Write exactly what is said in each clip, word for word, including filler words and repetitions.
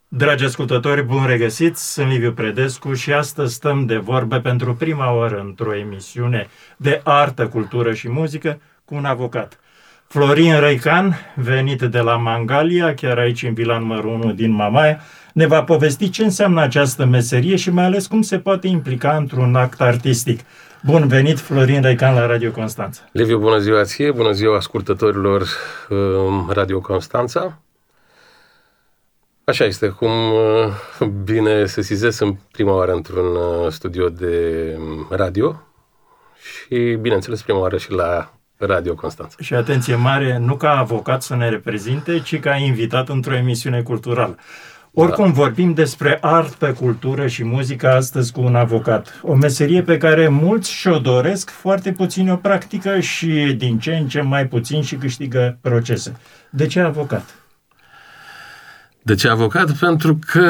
Dragi ascultători, bun regăsiți! Sunt Liviu Predescu și astăzi stăm de vorbă pentru prima oară într-o emisiune de artă, cultură și muzică cu un avocat. Florin Răican, venit de la Mangalia, chiar aici în vila numărul unu din Mamaia, ne va povesti ce înseamnă această meserie și mai ales cum se poate implica într-un act artistic. Bun venit, Florin Răican, la Radio Constanța. Liviu, bună ziua ție, bună ziua ascultătorilor Radio Constanța. Așa este, cum bine sesizez, sunt prima oară într-un studio de radio și, bineînțeles, prima oară și la Radio Constanța. Și atenție mare, nu ca avocat să ne reprezinte, ci ca invitat într-o emisiune culturală. Oricum, da. Vorbim despre artă, cultură și muzică astăzi cu un avocat. O meserie pe care mulți și-o doresc, foarte puțini o practică și din ce în ce mai puțin și câștigă procese. De ce avocat? De ce avocat? Pentru că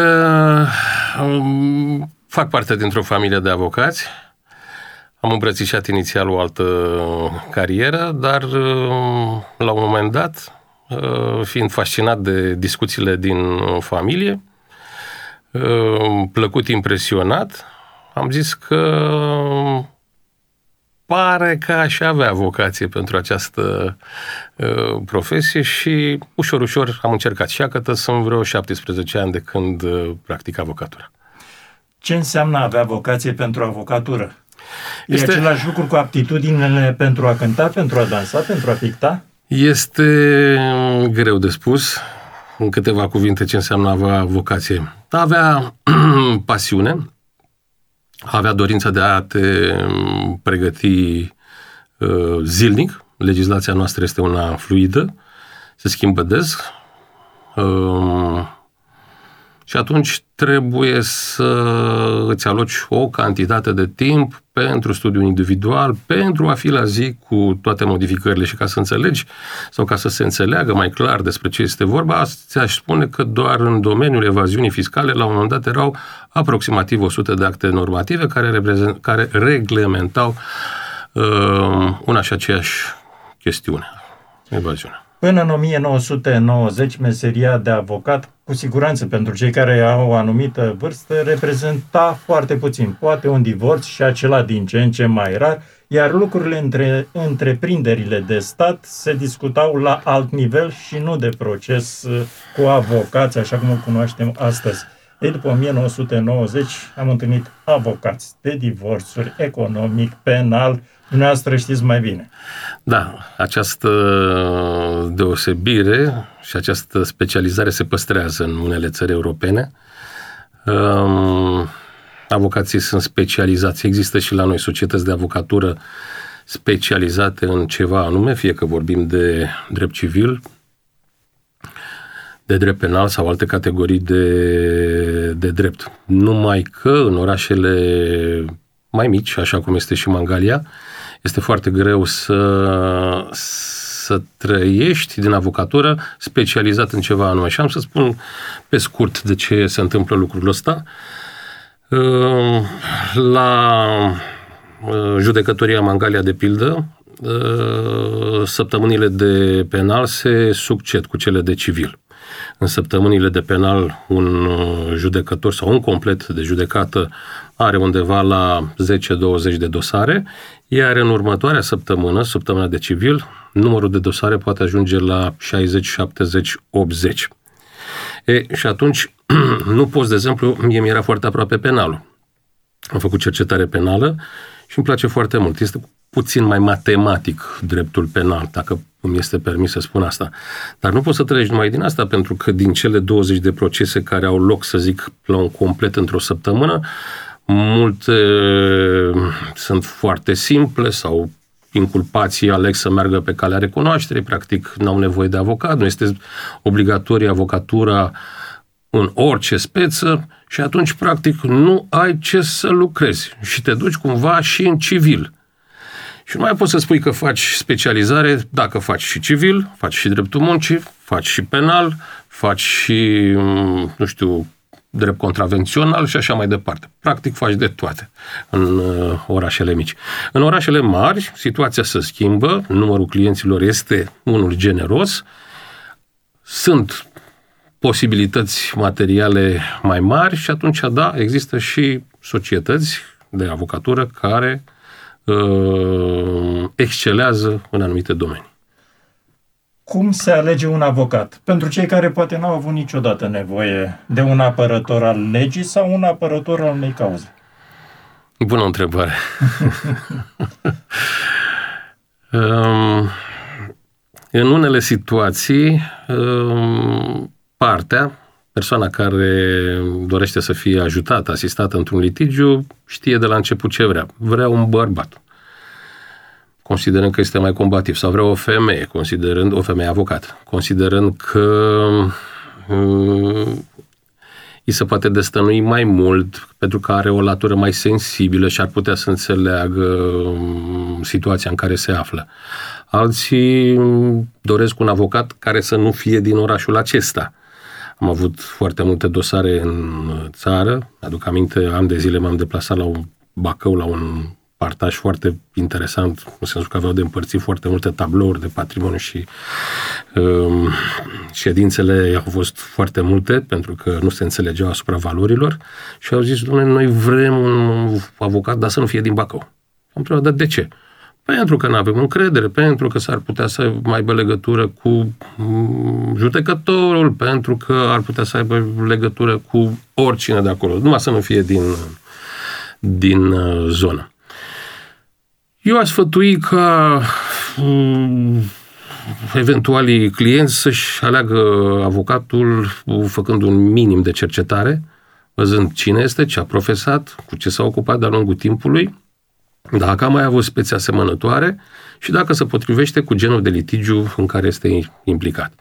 um, fac parte dintr-o familie de avocați. Am îmbrățișat inițial o altă carieră, dar um, la un moment dat, uh, fiind fascinat de discuțiile din familie, uh, plăcut impresionat, am zis că pare că aș avea vocație pentru această uh, profesie și ușor, ușor am încercat. Și că sunt vreo șaptesprezece ani de când uh, practic avocatura. Ce înseamnă a avea vocație pentru avocatură? E este... același lucru cu aptitudinile pentru a cânta, pentru a dansa, pentru a picta? Este greu de spus în câteva cuvinte ce înseamnă a avea vocație. A avea pasiune, a avea dorința de a te pregăti uh, zilnic. Legislația noastră este una fluidă, se schimbă des. Uh, și atunci trebuie să îți aloci o cantitate de timp pentru studiul individual, pentru a fi la zi cu toate modificările și ca să înțelegi sau ca să se înțeleagă mai clar despre ce este vorba, ți-aș spune că doar în domeniul evaziunii fiscale la un moment dat erau aproximativ o sută de acte normative care, reprezent, care reglementau uh, una și aceeași chestiune, evaziunea. Până în o mie nouă sute nouăzeci, meseria de avocat, cu siguranță pentru cei care au o anumită vârstă, reprezenta foarte puțin, poate un divorț și acela din ce în ce mai rar, iar lucrurile între întreprinderile de stat se discutau la alt nivel și nu de proces cu avocați, așa cum o cunoaștem astăzi. Ei, după o mie nouă sute nouăzeci am întâlnit avocați de divorțuri, economic, penal. Dumneavoastră știți mai bine. Da, această deosebire și această specializare se păstrează în unele țări europene. Um, avocații sunt specializați. Există și la noi societăți de avocatură specializate în ceva anume, fie că vorbim de drept civil, de drept penal sau alte categorii de, de drept. Numai că în orașele mai mici, așa cum este și Mangalia, este foarte greu să, să trăiești din avocatură specializat în ceva anume. Și am să spun pe scurt de ce se întâmplă lucrul ăsta. La judecătoria Mangalia, de pildă, săptămânile de penal se succed cu cele de civil. În săptămânile de penal, un judecător sau un complet de judecată are undeva la zece douăzeci de dosare, iar în următoarea săptămână, săptămâna de civil, numărul de dosare poate ajunge la șaizeci, șaptezeci, optzeci. E, și atunci, nu poți, de exemplu, mie mi-era foarte aproape penalul. Am făcut cercetare penală și îmi place foarte mult. Este puțin mai matematic dreptul penal, dacă îmi este permis să spun asta. Dar nu poți să treci numai din asta, pentru că din cele douăzeci de procese care au loc, să zic, la un complet într-o săptămână, multe sunt foarte simple sau inculpații aleg să meargă pe calea recunoașterii, practic n-au nevoie de avocat, nu este obligatorie avocatura în orice speță și atunci practic nu ai ce să lucrezi și te duci cumva și în civil. Și nu mai poți să spui că faci specializare dacă faci și civil, faci și dreptul muncii, faci și penal, faci și, nu știu, drept contravențional și așa mai departe. Practic faci de toate în uh, orașele mici. În orașele mari, situația se schimbă, numărul clienților este unul generos, sunt posibilități materiale mai mari și atunci, da, există și societăți de avocatură care uh, excelează în anumite domenii. Cum se alege un avocat? Pentru cei care poate n-au avut niciodată nevoie de un apărător al legii sau un apărător al unei cauze? Bună întrebare. um, în unele situații, um, partea, persoana care dorește să fie ajutată, asistată într-un litigiu, știe de la început ce vrea. Vrea un bărbat, considerând că este mai combativ, sau vrea o femeie, considerând o femeie avocat, considerând că um, îi se poate destănui mai mult pentru că are o latură mai sensibilă și ar putea să înțeleagă um, situația în care se află. Alții um, doresc un avocat care să nu fie din orașul acesta. Am avut foarte multe dosare în țară. Aduc aminte, ani de zile m-am deplasat la un Bacău, la un partaj foarte interesant, în sensul că aveau de împărțit foarte multe tablouri de patrimoniu și um, ședințele au fost foarte multe, pentru că nu se înțelegeau asupra valorilor și au zis, dom'le, noi vrem un avocat, dar să nu fie din Bacău. Am întrebat, dar de ce? Pentru că nu avem încredere, pentru că s-ar putea să mai aibă legătură cu judecătorul, pentru că ar putea să aibă legătură cu oricine de acolo, numai să nu fie din, din zonă. Eu aș sfătui ca um, eventualii clienți să-și aleagă avocatul făcând un minim de cercetare, văzând cine este, ce a profesat, cu ce s-a ocupat de-a lungul timpului, dacă a mai avut spețe asemănătoare și dacă se potrivește cu genul de litigiu în care este implicat.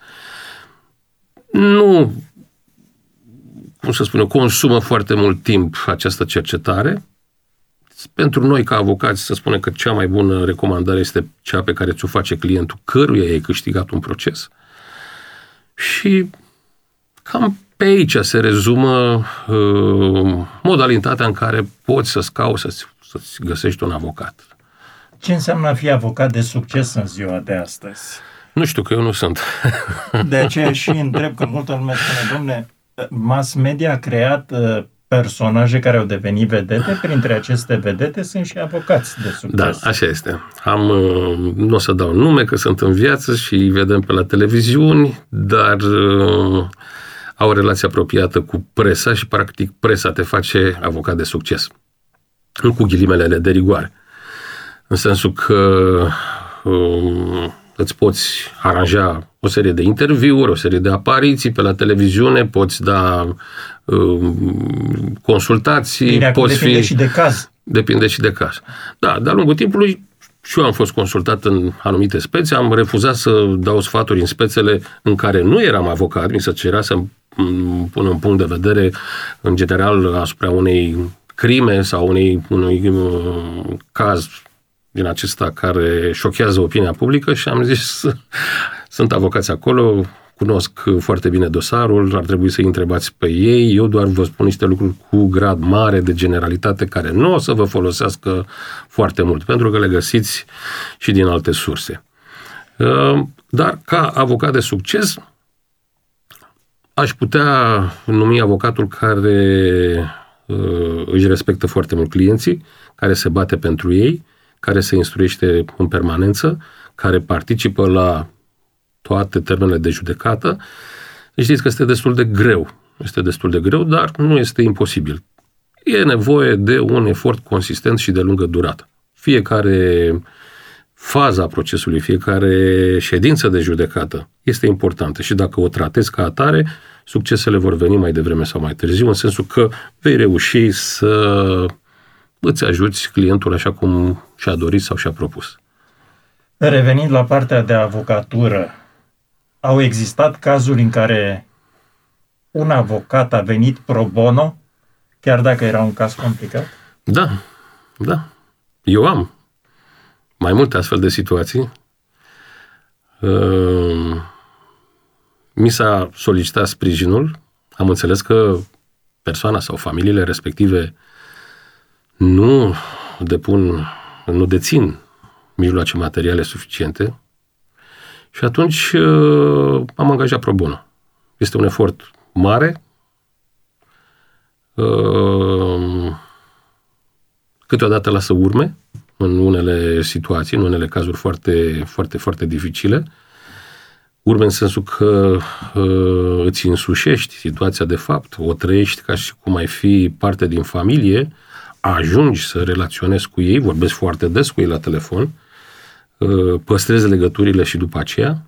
Nu, cum să spun eu, consumă foarte mult timp această cercetare. Pentru noi, ca avocați, să spunem că cea mai bună recomandare este cea pe care ți-o face clientul căruia ai câștigat un proces. Și cam pe aici se rezumă uh, modalitatea în care poți să-ți cauți, să-ți, să-ți găsești un avocat. Ce înseamnă a fi avocat de succes în ziua de astăzi? Nu știu, că eu nu sunt. De aceea și întreb, că multă lume spune, domne, mass media a creat uh, personaje care au devenit vedete, printre aceste vedete sunt și avocați de succes. Da, așa este. Am, nu o să dau nume, că sunt în viață și îi vedem pe la televiziuni, dar uh, au o relație apropiată cu presa și practic presa te face avocat de succes. Nu cu ghilimelele de rigoare. În sensul că uh, îți poți aranja o serie de interviuri, o serie de apariții pe la televiziune, poți da uh, consultații. Bine, poți depinde fi, și de caz. Depinde și de caz. Da, de-a lungul timpului și eu am fost consultat în anumite spețe, am refuzat să dau sfaturi în spețele în care nu eram avocat, mi se cerea să pun un punct de vedere în general asupra unei crime sau unei, unui uh, caz din acesta care șochează opinia publică și am zis, sunt avocați acolo, cunosc foarte bine dosarul, ar trebui să-i întrebați pe ei, eu doar vă spun niște lucruri cu grad mare de generalitate care nu o să vă folosească foarte mult, pentru că le găsiți și din alte surse. Dar ca avocat de succes, aș putea numi avocatul care își respectă foarte mult clienții, care se bate pentru ei, care se instruiește în permanență, care participă la toate termenele de judecată. Știți că este destul de greu. Este destul de greu, dar nu este imposibil. E nevoie de un efort consistent și de lungă durată. Fiecare fază a procesului, fiecare ședință de judecată este importantă și dacă o tratezi ca atare, succesele vor veni mai devreme sau mai târziu, în sensul că vei reuși să îți ajuți clientul așa cum și-a dorit sau și-a propus. Revenind la partea de avocatură, au existat cazuri în care un avocat a venit pro bono, chiar dacă era un caz complicat? Da, da. Eu am mai multe astfel de situații. Mi s-a solicitat sprijinul, am înțeles că persoana sau familiile respective nu depun, nu dețin mijloace materiale suficiente și atunci am angajat pro bono. Este un efort mare, câteodată lasă urme în unele situații, în unele cazuri foarte, foarte, foarte dificile. Urme în sensul că uh, îți însușești situația de fapt, o trăiești ca și cum ai fi parte din familie, ajungi să relaționezi cu ei, vorbesc foarte des cu ei la telefon, uh, păstrezi legăturile și după aceea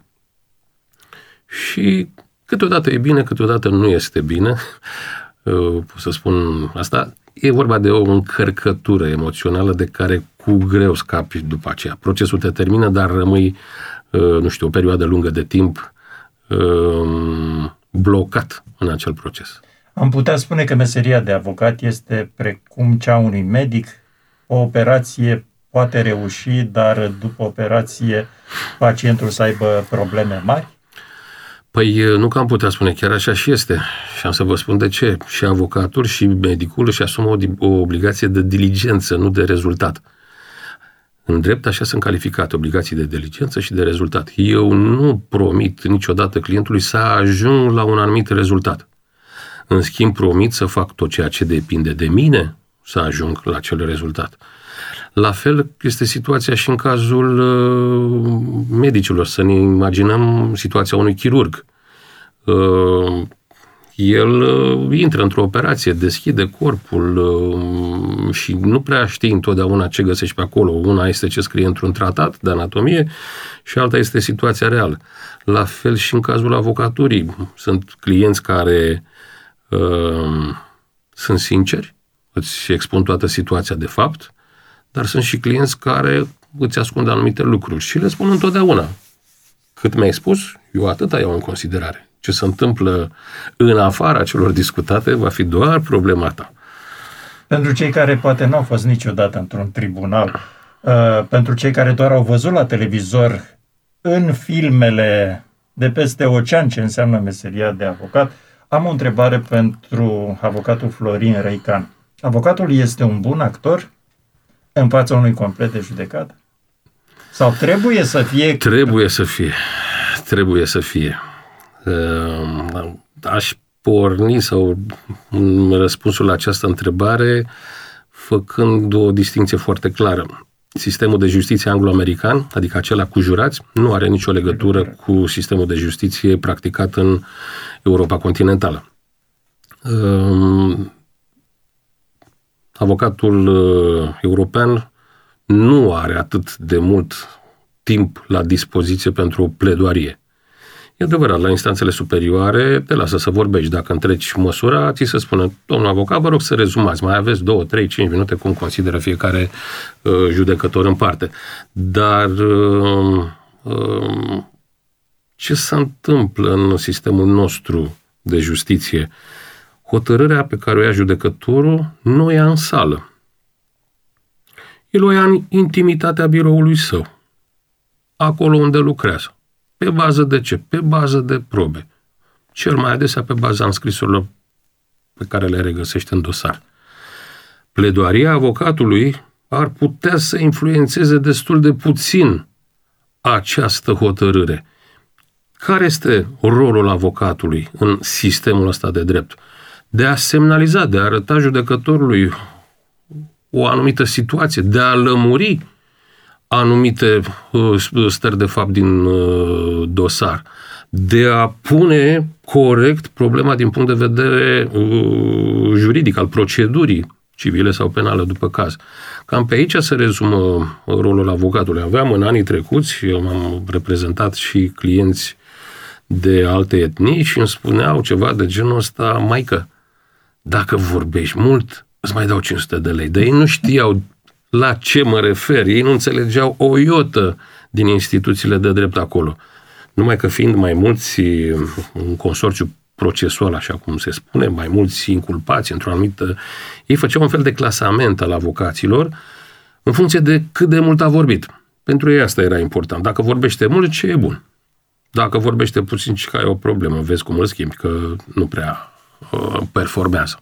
și câteodată e bine, câteodată nu este bine. Uh, pot să spun asta. E vorba de o încărcătură emoțională de care cu greu scapi după aceea. Procesul te termină, dar rămâi, nu știu, o perioadă lungă de timp blocat în acel proces. Am putea spune că meseria de avocat este precum cea unui medic. O operație poate reuși, dar după operație pacientul să aibă probleme mari? Păi nu că am putea spune, chiar așa și este. Și am să vă spun de ce. Și avocatul și medicul își asumă o, o obligație de diligență, nu de rezultat. În drept așa sunt calificate obligații de diligență și de rezultat. Eu nu promit niciodată clientului să ajung la un anumit rezultat. În schimb, promit să fac tot ceea ce depinde de mine să ajung la acel rezultat. La fel este situația și în cazul uh, medicilor. Să ne imaginăm situația unui chirurg. Uh, el uh, intră într-o operație, deschide corpul uh, și nu prea știi întotdeauna ce găsești pe acolo. Una este ce scrie într-un tratat de anatomie și alta este situația reală. La fel și în cazul avocaturii. Sunt clienți care uh, sunt sinceri, îți expun toată situația de fapt, dar sunt și clienți care îți ascund anumite lucruri și le spun întotdeauna. Cât mi-ai spus, eu atâta iau în considerare. Ce se întâmplă în afara celor discutate va fi doar problema ta. Pentru cei care poate n-au fost niciodată într-un tribunal, uh, pentru cei care doar au văzut la televizor în filmele de peste ocean ce înseamnă meseria de avocat, am o întrebare pentru avocatul Florin Răican. Avocatul este un bun actor în fața unui complet de judecată? Sau trebuie să fie? Trebuie să fie. Trebuie să fie. Aș porni sau răspunsul la această întrebare făcând o distinție foarte clară. Sistemul de justiție anglo-american, adică acela cu jurați, nu are nicio legătură cu sistemul de justiție practicat în Europa continentală. Avocatul european nu are atât de mult timp la dispoziție pentru o pledoarie. E adevărat, la instanțele superioare te lasă să vorbești. Dacă întreci măsura, ți se spune, domnul avocat, vă rog să rezumați, mai aveți două, trei, cinci minute, cum consideră fiecare uh, judecător în parte. Dar uh, uh, ce se întâmplă în sistemul nostru de justiție? Hotărârea pe care o ia judecătorul nu o ia în sală. El o ia în intimitatea biroului său, acolo unde lucrează. Pe bază de ce? Pe bază de probe. Cel mai adesea pe baza înscrisurilor pe care le regăsește în dosar. Pledoaria avocatului ar putea să influențeze destul de puțin această hotărâre. Care este rolul avocatului în sistemul ăsta de drept? De a semnaliza, de a arăta judecătorului o anumită situație, de a lămuri anumite uh, stări de fapt din uh, dosar, de a pune corect problema din punct de vedere uh, juridic, al procedurii civile sau penale după caz. Cam pe aici se rezumă rolul avocatului. Aveam în anii trecuți, eu m-am reprezentat și clienți de alte etnii și îmi spuneau ceva de genul ăsta, maică, dacă vorbești mult, îți mai dau cinci sute de lei. Dar ei nu știau la ce mă refer, ei nu înțelegeau o iotă din instituțiile de drept acolo. Numai că fiind mai mulți un consorțiu procesual, așa cum se spune, mai mulți inculpați într-o anumită... Ei făceau un fel de clasament al avocaților în funcție de cât de mult a vorbit. Pentru ei asta era important. Dacă vorbește mult, ce e bun. Dacă vorbește puțin, ce ai o problemă, vezi cum îl schimbi, că nu prea uh, performează.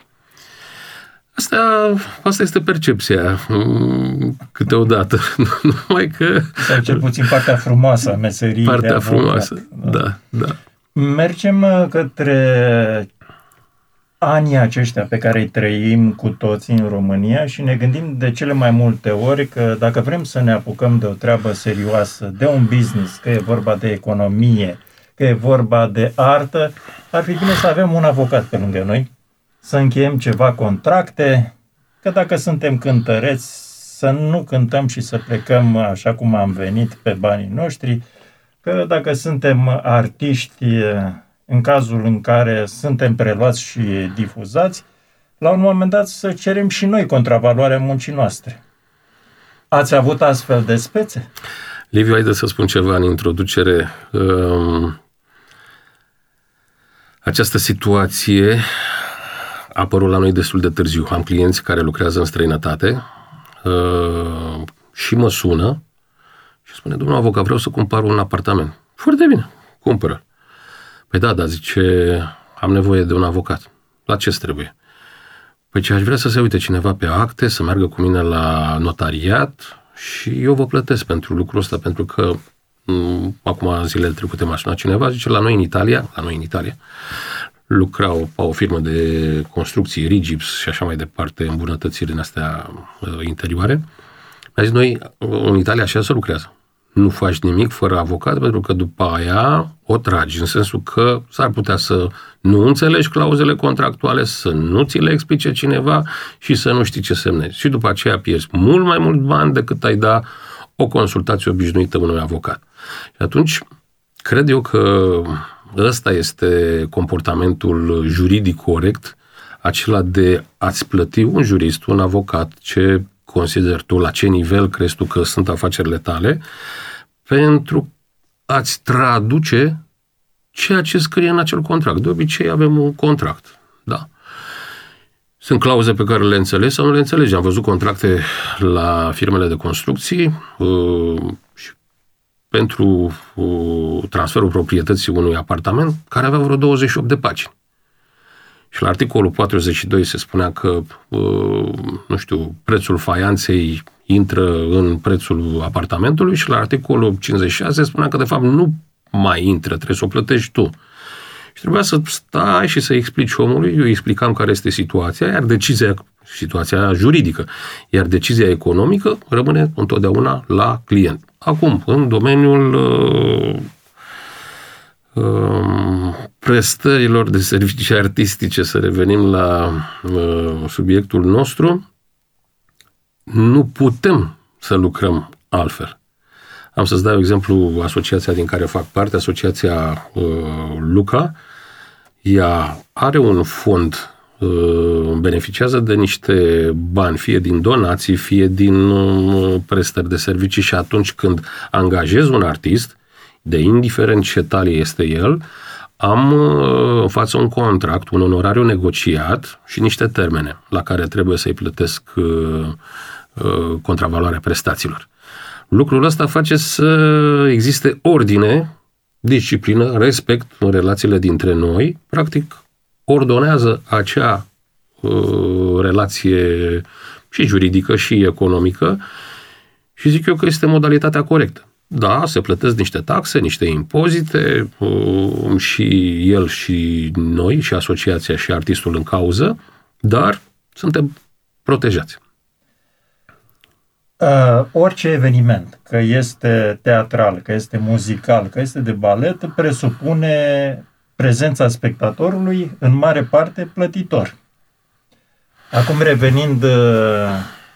Asta, asta este percepția câteodată. Numai că... Sau cel puțin partea frumoasă a meseriei Partea de frumoasă, da. da, da. Mergem către anii aceștia pe care îi trăim cu toții în România și ne gândim de cele mai multe ori că dacă vrem să ne apucăm de o treabă serioasă, de un business, că e vorba de economie, că e vorba de artă, ar fi bine să avem un avocat pe lângă noi, să încheiem ceva contracte, că dacă suntem cântăreți, să nu cântăm și să plecăm așa cum am venit pe banii noștri, că dacă suntem artiști, în cazul în care suntem preluați și difuzați, la un moment dat să cerem și noi contravaloarea muncii noastre. Ați avut astfel de spețe? Liviu, haide să spun ceva în introducere. Um, această situație a apărut la noi destul de târziu. Am clienți care lucrează în străinătate uh, și mă sună și spune, domnul avocat, vreau să cumpăr un apartament. Foarte bine, cumpără. Păi da, dar zice, am nevoie de un avocat. La ce trebuie? Păi ce aș vrea să se uite cineva pe acte, să meargă cu mine la notariat și eu vă plătesc pentru lucrul ăsta, pentru că m- acum zilele trecute m-a sunat cineva, zice, la noi în Italia, la noi în Italia, lucrau la o firmă de construcții, Rigips și așa mai departe, îmbunătățiri din astea uh, interioare. Mi-a zis, noi în Italia așa se lucrează. Nu faci nimic fără avocat, pentru că după aia o tragi, în sensul că s-ar putea să nu înțelegi clauzele contractuale, să nu ți le explice cineva și să nu știi ce semnezi. Și după aceea pierzi mult mai mult bani decât ai da o consultație obișnuită unui avocat. Și atunci, cred eu că ăsta este comportamentul juridic corect, acela de a-ți plăti un jurist, un avocat, ce consideri tu, la ce nivel crezi tu că sunt afacerile tale, pentru a-ți traduce ceea ce scrie în acel contract. De obicei avem un contract, da. Sunt clauze pe care le înțelegi sau nu le înțelegi. Am văzut contracte la firmele de construcții uh, și pentru uh, transferul proprietății unui apartament care avea vreo douăzeci și opt de pagini. Și la articolul patruzeci și doi se spunea că, uh, nu știu, prețul faianței intră în prețul apartamentului și la articolul cincizeci și șase se spunea că, de fapt, nu mai intră, trebuie să o plătești tu. Și trebuia să stai și să explici omului, eu explicam care este situația, iar decizia, situația juridică, iar decizia economică rămâne întotdeauna la client. Acum, în domeniul uh, prestărilor de servicii artistice, să revenim la uh, subiectul nostru, nu putem să lucrăm altfel. Am să-ți dau exemplu asociația din care fac parte, asociația uh, Luca. Ea are un fond, uh, beneficiază de niște bani, fie din donații, fie din uh, prestări de servicii și atunci când angajez un artist, de indiferent ce talie este el, am în față un contract, un onorariu negociat și niște termene la care trebuie să-i plătesc uh, uh, contravaloarea prestațiilor. Lucrul ăsta face să existe ordine, disciplină, respect în relațiile dintre noi, practic ordonează acea uh, relație și juridică și economică și zic eu că este modalitatea corectă. Da, se plătesc niște taxe, niște impozite uh, și el și noi, și asociația și artistul în cauză, dar suntem protejați. Uh, orice eveniment, că este teatral, că este muzical, că este de balet, presupune prezența spectatorului, în mare parte plătitor. Acum revenind uh,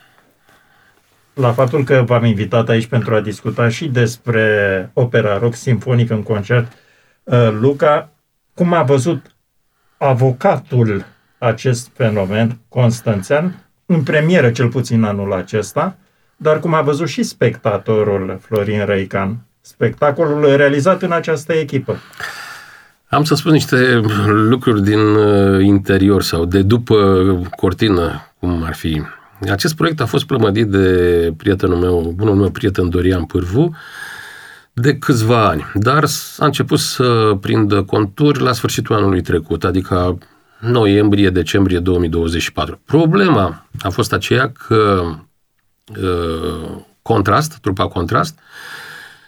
la faptul că v-am invitat aici pentru a discuta și despre opera rock simfonic în concert, uh, Luca, cum a văzut avocatul acest fenomen constanțean, în premieră cel puțin anul acesta, dar cum a văzut și spectatorul Florin Răican, spectacolul realizat în această echipă. Am să spun niște lucruri din interior sau de după cortină, cum ar fi. Acest proiect a fost plămădit de prietenul meu, bunul meu prieten Dorian Pârvu, de câțiva ani, dar a început să prindă conturi la sfârșitul anului trecut, adică noiembrie-decembrie două mii douăzeci și patru. Problema a fost aceea că Contrast, trupa Contrast,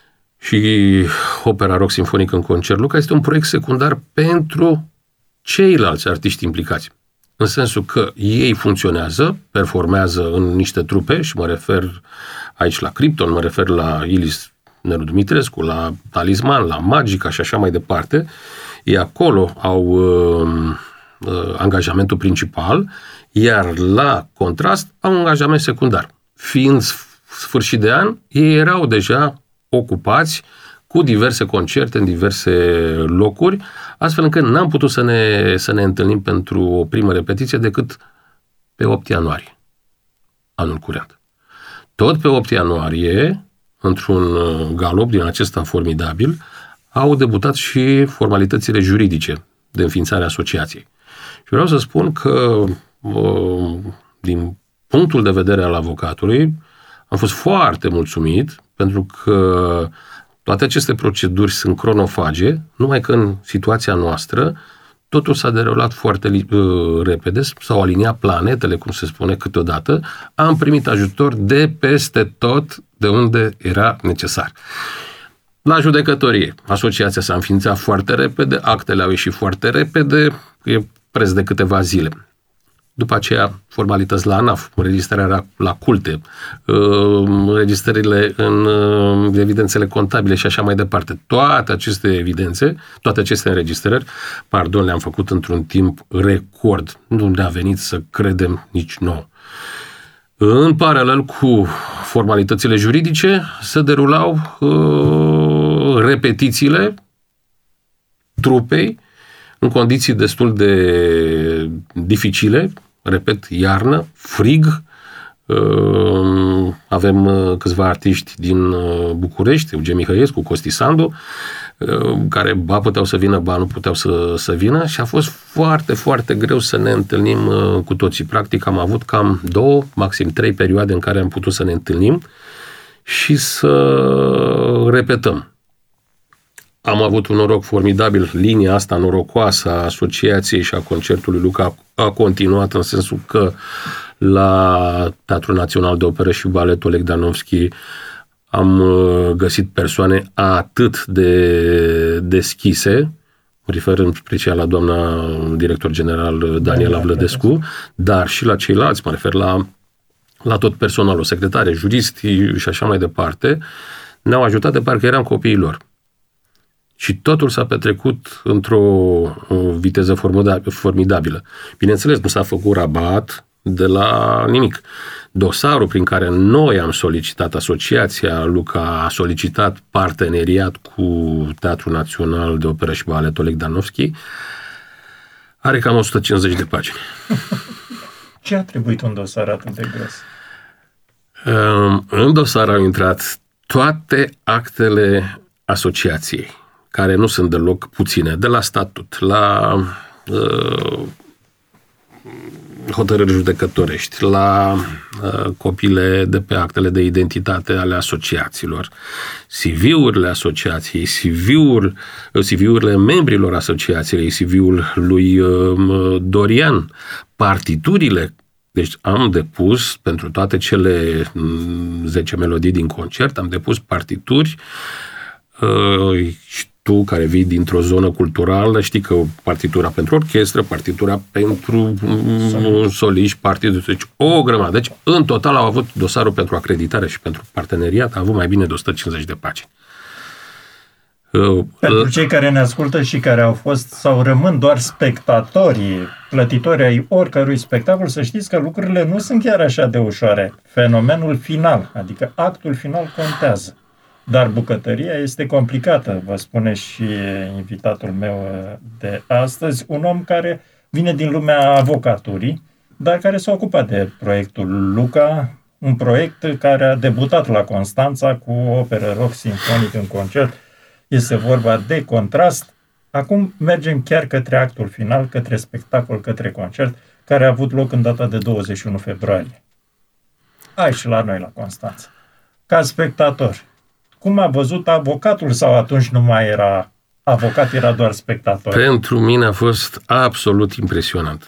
și opera rock sinfonic în concert Luca este un proiect secundar pentru ceilalți artiști implicați. În sensul că ei funcționează, performează în niște trupe și mă refer aici la Krypton, mă refer la Ilis Nelu Dumitrescu, la Talisman, la Magica și așa mai departe. Ei acolo au uh, uh, angajamentul principal, iar la contrast au un angajament secundar. Fiind sfârșit de an, ei erau deja ocupați cu diverse concerte în diverse locuri, astfel încât n-am putut să ne, să ne întâlnim pentru o primă repetiție decât pe opt ianuarie, anul curent. Tot pe opt ianuarie, într-un galop din acesta formidabil, au debutat și formalitățile juridice de înființare a asociației. Și vreau să spun că, din punctul de vedere al avocatului, am fost foarte mulțumit, pentru că toate aceste proceduri sunt cronofage, numai că în situația noastră totul s-a derulat foarte uh, repede, s-au aliniat planetele, cum se spune câteodată, am primit ajutor de peste tot de unde era necesar. La judecătorie, asociația s-a înființat foarte repede, actele au ieșit foarte repede, e preț de câteva zile. După aceea, formalități la ANAF, înregistrarea la culte, înregistrările în evidențele contabile și așa mai departe. Toate aceste evidențe, toate aceste înregistrări, pardon, le-am făcut într-un timp record. Nu ne-a venit să credem nici nouă. În paralel cu formalitățile juridice, se derulau uh, repetițiile trupei în condiții destul de dificile, repet, iarnă, frig. Avem câțiva artiști din București, Eugen Mihăiescu, Costi Sandu, care ba puteau să vină, ba nu puteau să, să vină și a fost foarte, foarte greu să ne întâlnim cu toții. Practic am avut cam două, maxim trei perioade în care am putut să ne întâlnim și să repetăm. Am avut un noroc formidabil, linia asta norocoasă a asociației și a concertului Luca a continuat în sensul că la Teatrul Național de Operă și Balet Oleg Danovski am găsit persoane atât de deschise, mă refer în special la doamna director general Daniela Vlădescu, dar și la ceilalți, mă refer la, la tot personalul, secretare, juriști și așa mai departe, ne-au ajutat de parcă eram copiii lor. Și totul s-a petrecut într-o viteză formidabilă. Bineînțeles, nu s-a făcut rabat de la nimic. Dosarul prin care noi am solicitat, asociația Luca a solicitat parteneriat cu Teatrul Național de Operă și Balet Oleg Danovski, are cam o sută cincizeci de pagini. Ce a trebuit un dosar atât de gros? În dosar au intrat toate actele asociației, care nu sunt deloc puține, de la statut, la uh, hotărâri judecătorești, la uh, copiile de pe actele de identitate ale asociațiilor, C V-urile asociației, C V-uri, C V-urile membrilor asociației, C V-ul lui uh, Dorian, partiturile. Deci am depus pentru toate cele zece melodii din concert, am depus partituri. Uh, și tu, care vii dintr-o zonă culturală, știi că partitura pentru orchestră, partitura pentru um, soliști, partituri, deci o grămadă. Deci, în total, au avut dosarul pentru acreditare și pentru parteneriat, a avut mai bine de o sută cincizeci de pagini. Uh, pentru cei care ne ascultă și care au fost sau rămân doar spectatorii, plătitori ai oricărui spectacol, să știți că lucrurile nu sunt chiar așa de ușoare. Fenomenul final, adică actul final contează. Dar bucătăria este complicată, vă spune și invitatul meu de astăzi, un om care vine din lumea avocaturii, dar care s-a ocupat de proiectul Luca, un proiect care a debutat la Constanța cu operă rock sinfonic în concert. Este vorba de Contrast. Acum mergem chiar către actul final, către spectacol, către concert, care a avut loc în data de douăzeci și unu februarie. Aici, la noi, la Constanța. Ca spectator, cum a văzut avocatul sau atunci nu mai era avocat, era doar spectator? Pentru mine a fost absolut impresionant.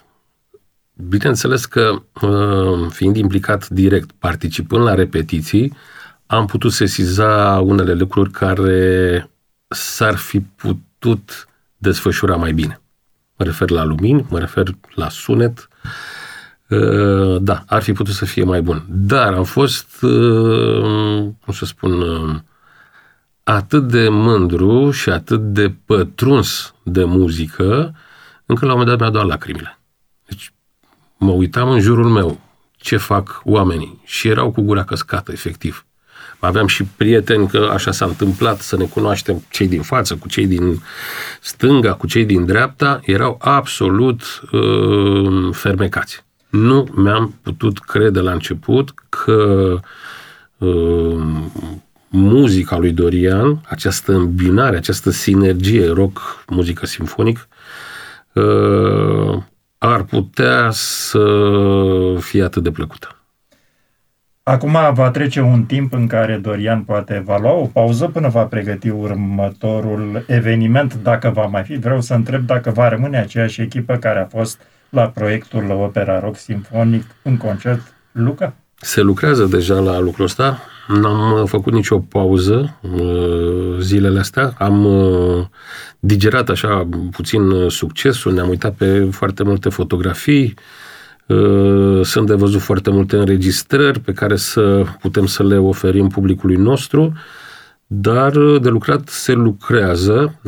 Bineînțeles că, fiind implicat direct, participând la repetiții, am putut sesiza unele lucruri care s-ar fi putut desfășura mai bine. Mă refer la lumini, mă refer la sunet. Da, ar fi putut să fie mai bun. Dar am fost, cum să spun, atât de mândru și atât de pătruns de muzică, încât la un moment dat mi-a doar lacrimile. Deci mă uitam în jurul meu ce fac oamenii și erau cu gura căscată, efectiv. Aveam și prieteni că așa s-a întâmplat să ne cunoaștem, cei din față cu cei din stânga, cu cei din dreapta, erau absolut uh, fermecați. Nu mi-am putut crede la început că uh, muzica lui Dorian, această îmbinare, această sinergie rock, muzică simfonic, uh, ar putea să fie atât de plăcută. Acum va trece un timp în care Dorian poate va lua o pauză până va pregăti următorul eveniment, dacă va mai fi. Vreau să întreb dacă va rămâne aceeași echipă care a fost la proiectul Opera Rock Simfonic în concert. Luca? Se lucrează deja la lucrul ăsta. N-am făcut nicio pauză zilele astea. Am digerat așa puțin succesul, ne-am uitat pe foarte multe fotografii. Sunt de văzut foarte multe înregistrări pe care să putem să le oferim publicului nostru, dar de lucrat se lucrează.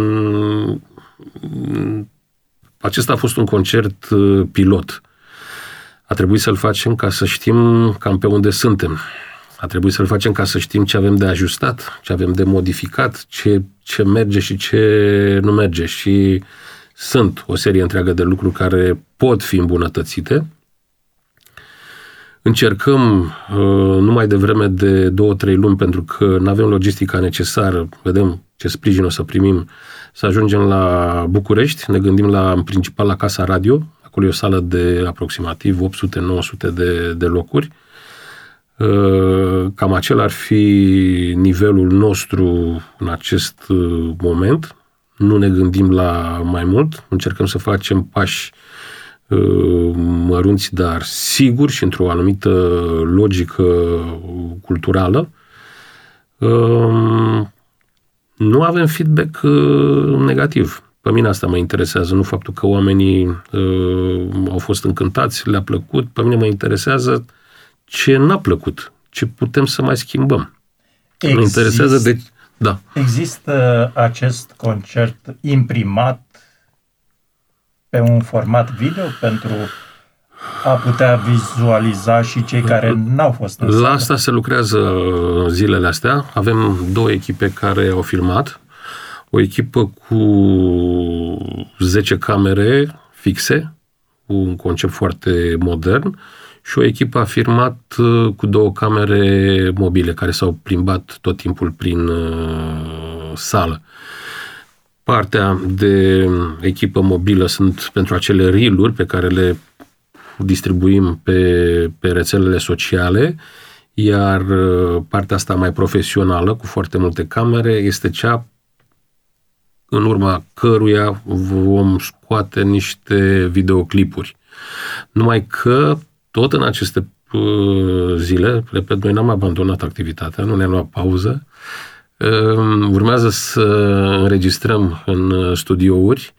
Acesta a fost un concert pilot. A trebuit să-l facem ca să știm cam pe unde suntem. A trebuit să-l facem ca să știm ce avem de ajustat, ce avem de modificat, ce, ce merge și ce nu merge. Și sunt o serie întreagă de lucruri care pot fi îmbunătățite. Încercăm uh, numai de vreme de două, trei luni, pentru că nu avem logistica necesară, vedem ce sprijin o să primim, să ajungem la București. Ne gândim la, în principal la Casa Radio. Acolo e o sală de aproximativ opt sute nouă sute de, de locuri. Uh, cam acela ar fi nivelul nostru în acest uh, moment. Nu ne gândim la mai mult, încercăm să facem pași uh, mărunți, dar siguri și într-o anumită logică culturală. Uh, nu avem feedback uh, negativ. Pe mine asta mă interesează, nu faptul că oamenii uh, au fost încântați, le-a plăcut. Pe mine mă interesează ce n-a plăcut, ce putem să mai schimbăm. Exist. Mă interesează de... Da. Există acest concert imprimat pe un format video pentru a putea vizualiza și cei care n-au fost în sală? La asta se lucrează zilele astea. Avem două echipe care au filmat. O echipă cu zece camere fixe, un concept foarte modern, și o echipă a filmat cu două camere mobile care s-au plimbat tot timpul prin uh, sală. Partea de echipă mobilă sunt pentru acele reel-uri pe care le distribuim pe, pe rețelele sociale, iar partea asta mai profesională, cu foarte multe camere, este cea în urma căruia vom scoate niște videoclipuri. Numai că tot în aceste zile, repet, noi n-am abandonat activitatea, nu ne-am luat pauză, urmează să înregistrăm în studiouri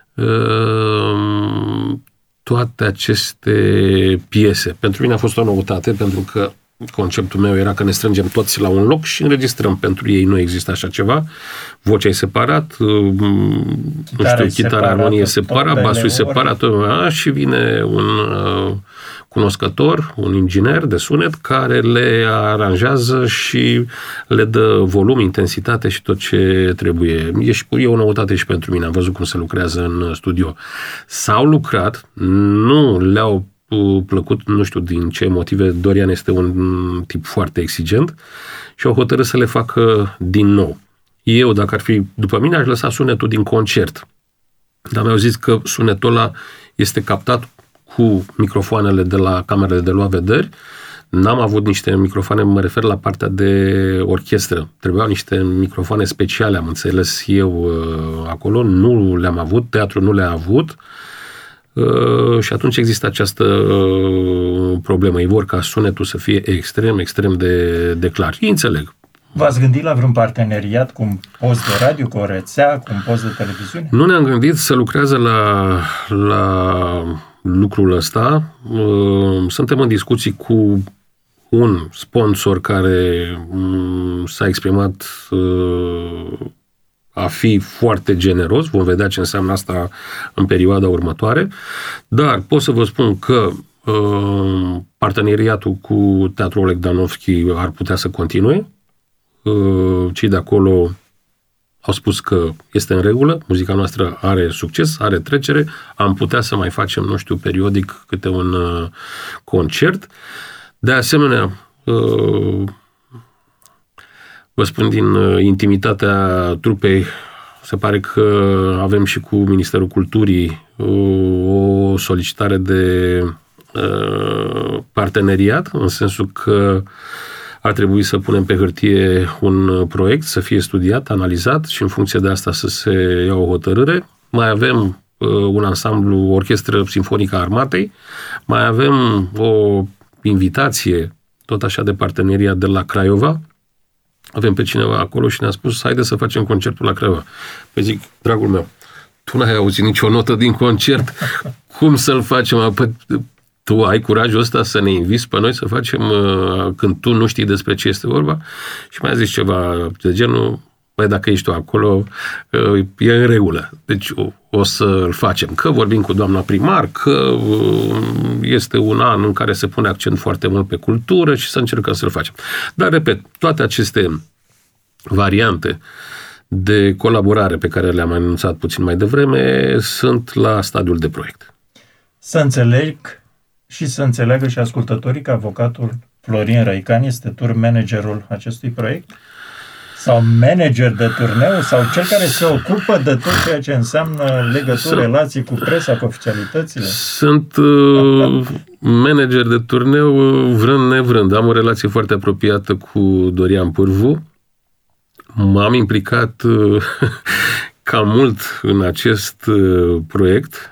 toate aceste piese. Pentru mine a fost o noutate, pentru că conceptul meu era că ne strângem toți la un loc și înregistrăm. Pentru ei nu există așa ceva. Vocea e separat, nu știu, chitara, armonie e separat, basul e separat, și vine un uh, cunoscător, un inginer de sunet care le aranjează și le dă volum, intensitate și tot ce trebuie. E, și, e o noutate și pentru mine. Am văzut cum se lucrează în studio. S-au lucrat, nu le-au plăcut, nu știu din ce motive. Dorian este un tip foarte exigent și au hotărât să le facă din nou. Eu, dacă ar fi după mine, aș lăsa sunetul din concert. Dar mi-au zis că sunetul ăla este captat cu microfoanele de la camerele de luat vederi. N-am avut niște microfoane, mă refer la partea de orchestră. Trebuiau niște microfoane speciale, am înțeles eu acolo. Nu le-am avut, teatrul nu le-a avut. Uh, și atunci există această uh, problemă. Ei vor ca sunetul să fie extrem, extrem de, de clar. Ei înțeleg. V-ați gândit la vreun parteneriat cu un post de radio, cu o rețea, cu un post de televiziune? Nu ne-am gândit să lucrează la, la lucrul ăsta. Suntem în discuții cu un sponsor care s-a exprimat a fi foarte generos. Vom vedea ce înseamnă asta în perioada următoare. Dar pot să vă spun că parteneriatul cu Teatrul Oleg Danovski ar putea să continue. Cei de acolo au spus că este în regulă, muzica noastră are succes, are trecere, am putea să mai facem, nu știu, periodic câte un uh, concert. De asemenea, uh, vă spun din uh, intimitatea trupei, se pare că avem și cu Ministerul Culturii uh, o solicitare de uh, parteneriat, în sensul că ar trebui să punem pe hârtie un proiect, să fie studiat, analizat și în funcție de asta să se ia o hotărâre. Mai avem uh, un ansamblu, o orchestră simfonică a armatei, mai avem o invitație, tot așa de parteneriat de la Craiova. Avem pe cineva acolo și ne-a spus, haide să facem concertul la Craiova. Păi zic, dragul meu, tu n-ai auzit nicio notă din concert, cum să-l facem? Păi, tu ai curajul ăsta să ne inviți pe noi să facem uh, când tu nu știi despre ce este vorba? Și mai zis ceva de genul, băi, dacă ești tu acolo, uh, e în regulă. Deci o, o să-l facem. Că vorbim cu doamna primar, că uh, este un an în care se pune accent foarte mult pe cultură și să încercăm să-l facem. Dar, repet, toate aceste variante de colaborare pe care le-am anunțat puțin mai devreme sunt la stadiul de proiect. Să înțeleg și să înțeleagă și ascultătorii că avocatul Florin Răican este tour managerul acestui proiect? Sau manager de turneu? Sau cel care se ocupă de tot ceea ce înseamnă legături, Sunt, relații cu presa, cu oficialitățile? Sunt uh, manager de turneu vrând nevrând. Am o relație foarte apropiată cu Dorian Pârvu. M-am implicat uh, cam mult în acest uh, proiect.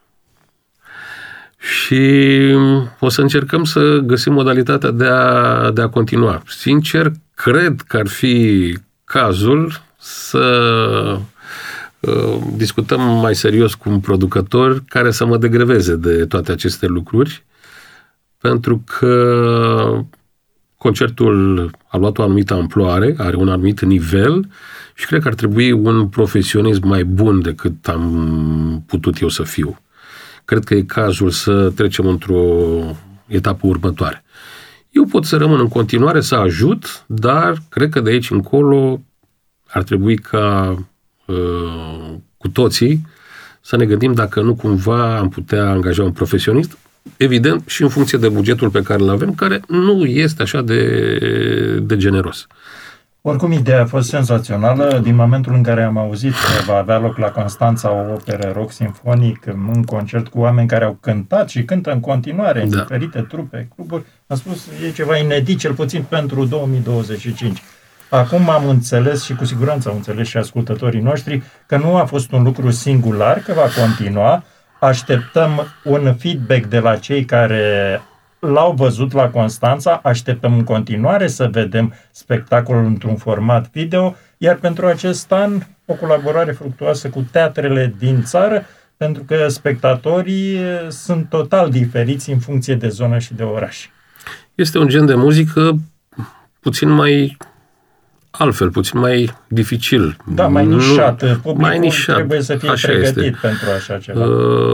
Și o să încercăm să găsim modalitatea de a, de a continua. Sincer, cred că ar fi cazul să uh, discutăm mai serios cu un producător care să mă degreveze de toate aceste lucruri, pentru că concertul a luat o anumită amploare, are un anumit nivel și cred că ar trebui un profesionism mai bun decât am putut eu să fiu. Cred că e cazul să trecem într-o etapă următoare. Eu pot să rămân în continuare să ajut, dar cred că de aici încolo ar trebui ca uh, cu toții să ne gândim dacă nu cumva am putea angaja un profesionist, evident și în funcție de bugetul pe care îl avem, care nu este așa de, de generos. Oricum, ideea a fost senzațională. Din momentul în care am auzit că va avea loc la Constanța o operă rock sinfonic, un concert cu oameni care au cântat și cântă în continuare în da. diferite trupe, cluburi, am spus, e ceva inedit, cel puțin pentru două mii douăzeci și cinci. Acum am înțeles și cu siguranță au înțeles și ascultătorii noștri că nu a fost un lucru singular, că va continua. Așteptăm un feedback de la cei care l-au văzut la Constanța, așteptăm în continuare să vedem spectacolul într-un format video, iar pentru acest an o colaborare fructuoasă cu teatrele din țară, pentru că spectatorii sunt total diferiți în funcție de zonă și de oraș. Este un gen de muzică puțin mai altfel, puțin mai dificil. Da, mai nișat. Publicul mai nișat. Trebuie să fie așa pregătit este. pentru așa ceva.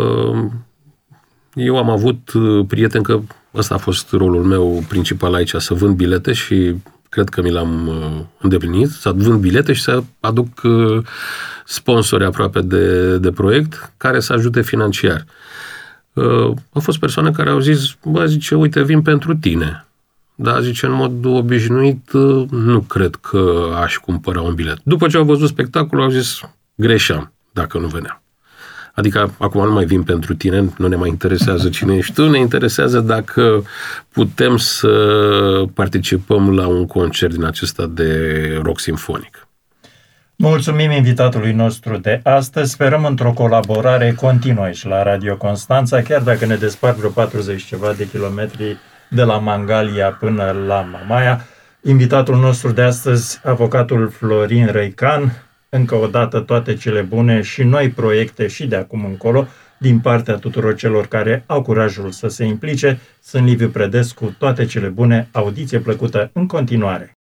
Eu am avut prieten că ăsta a fost rolul meu principal aici, să vând bilete și cred că mi l-am îndeplinit, să vând bilete și să aduc sponsori aproape de, de proiect care să ajute financiar. Au fost persoane care au zis, bă, zice, uite, vin pentru tine. Dar, zice, în mod obișnuit, nu cred că aș cumpăra un bilet. După ce au văzut spectacolul, au zis, greșeam dacă nu veneam. Adică, acum nu mai vin pentru tine, nu ne mai interesează cine ești tu, ne interesează dacă putem să participăm la un concert din acesta de rock simfonic. Mulțumim invitatului nostru de astăzi. Sperăm într-o colaborare continuă aici la Radio Constanța, chiar dacă ne despart vreo patruzeci ceva de kilometri de la Mangalia până la Mamaia. Invitatul nostru de astăzi, avocatul Florin Răican. Încă o dată toate cele bune și noi proiecte și de acum încolo din partea tuturor celor care au curajul să se implice. Sunt Liviu Predescu, toate cele bune, audiție plăcută în continuare.